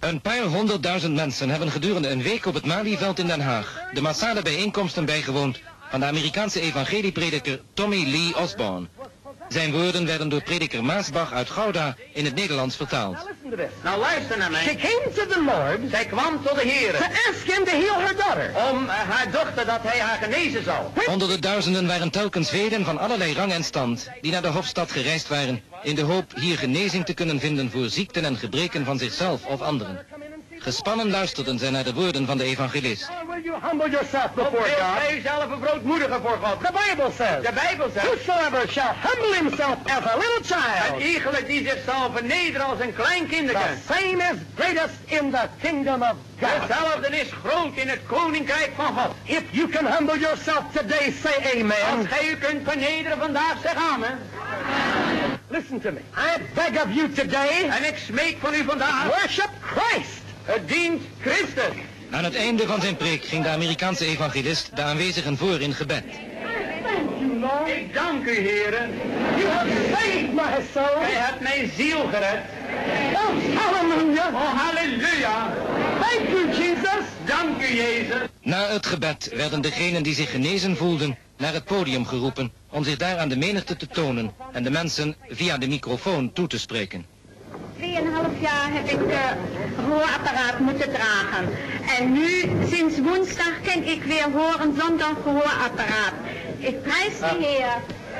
Een paar 100.000 mensen hebben gedurende een week op het Malieveld in Den Haag de massale bijeenkomsten bijgewoond van de Amerikaanse evangelieprediker Tommy Lee Osborne. Zijn woorden werden door prediker Maasbach uit Gouda in het Nederlands vertaald. Nou luister naar mij. She came to the Lord Zij kwam tot de Heer to ask him to heal her daughter. om haar dochter dat hij haar genezen zou. Honderden duizenden waren telkens velen van allerlei rang en stand die naar de Hofstad gereisd waren in de hoop hier genezing te kunnen vinden voor ziekten en gebreken van zichzelf of anderen. Gespannen luisterden zij naar de woorden van de evangelist. Will you humble yourself before Wees God? gij zelf een broodmoediger voor God. The Bible says, De Bijbel zegt, whosoever shall humble himself as a little een child, iegelijk die zich zal vernederen als een klein kinderke. the same is greatest in the kingdom of God. Hetzelfde is groot in het koninkrijk van God. If you can humble yourself today, say Als amen. gij u kunt vernederen vandaag, zeg amen. Listen to me. I beg of you today, En ik smeek van u vandaag, worship Christ. het dient Christus. Aan het einde van zijn preek ging de Amerikaanse evangelist de aanwezigen voor in gebed. Ik dank u, heren. You have saved my soul. Gij hebt mijn ziel gered. Oh, hallelujah. Oh, halleluja. Thank you, Jesus. Dank u, Jezus. Na het gebed werden degenen die zich genezen voelden naar het podium geroepen om zich daar aan de menigte te tonen en de mensen via de microfoon toe te spreken. 2,5 jaar heb ik gehoorapparaat moeten dragen. En nu, sinds woensdag, kan ik weer horen zonder gehoorapparaat. Ik prijs de Heer.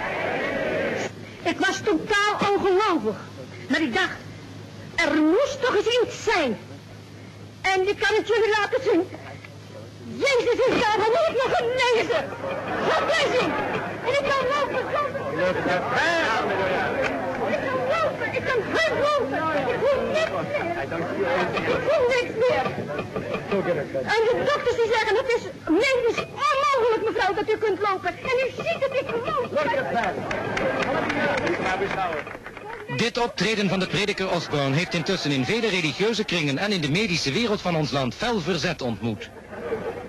Ik was totaal ongelovig. Maar ik dacht, er moest toch eens iets zijn. En ik kan het jullie laten zien. Jezus is daar en ik nog genezen. God bless him. En ik kan lopen zonder... Ik kan goed lopen. Ik voel niks meer. Ik voel niks meer. En de dokters die zeggen, het is medisch onmogelijk, mevrouw, dat u kunt lopen. En u ziet dat ik gewoon... Dit optreden van de prediker Osborne heeft intussen in vele religieuze kringen en in de medische wereld van ons land fel verzet ontmoet.